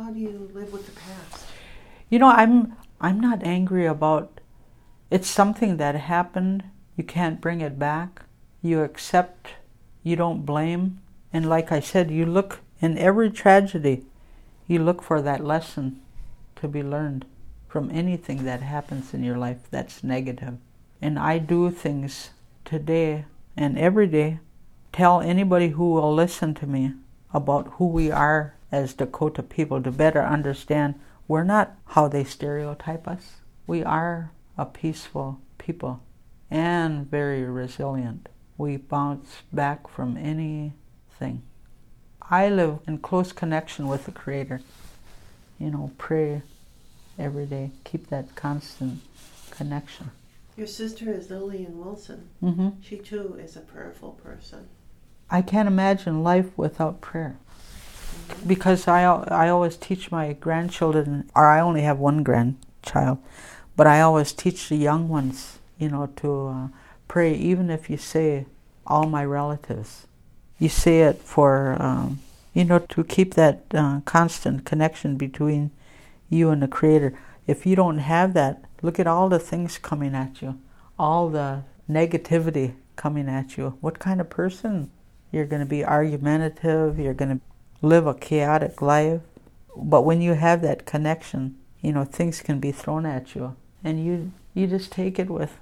how do you live with the past? I'm not angry about. It's something that happened. You can't bring it back. You accept. You don't blame. And like I said, you look in every tragedy. You look for that lesson to be learned from anything that happens in your life that's negative. And I do things today and every day. Tell anybody who will listen to me about who we are as Dakota people to better understand we're not how they stereotype us. We are a peaceful people and very resilient. We bounce back from anything. I live in close connection with the Creator. Pray every day. Keep that constant connection. Your sister is Lillian Wilson. Mm-hmm. She too is a prayerful person. I can't imagine life without prayer. Because I always teach my grandchildren, or I only have one grandchild, but I always teach the young ones, to pray, even if you say all my relatives. You say it for, to keep that constant connection between you and the Creator. If you don't have that, look at all the things coming at you, all the negativity coming at you. What kind of person? You're going to be argumentative, you're going to live a chaotic life. But when you have that connection, things can be thrown at you, and you just take it with.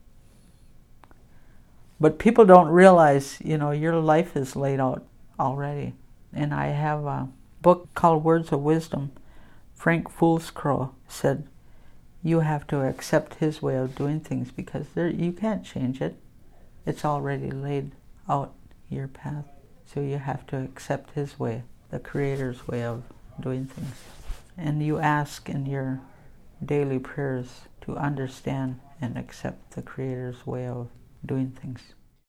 But people don't realize, your life is laid out already. And I have a book called Words of Wisdom. Frank Foolscrow said, you have to accept his way of doing things because you can't change it. It's already laid out your path. So you have to accept his way, the Creator's way of doing things. And you ask in your daily prayers to understand and accept the Creator's way of doing things.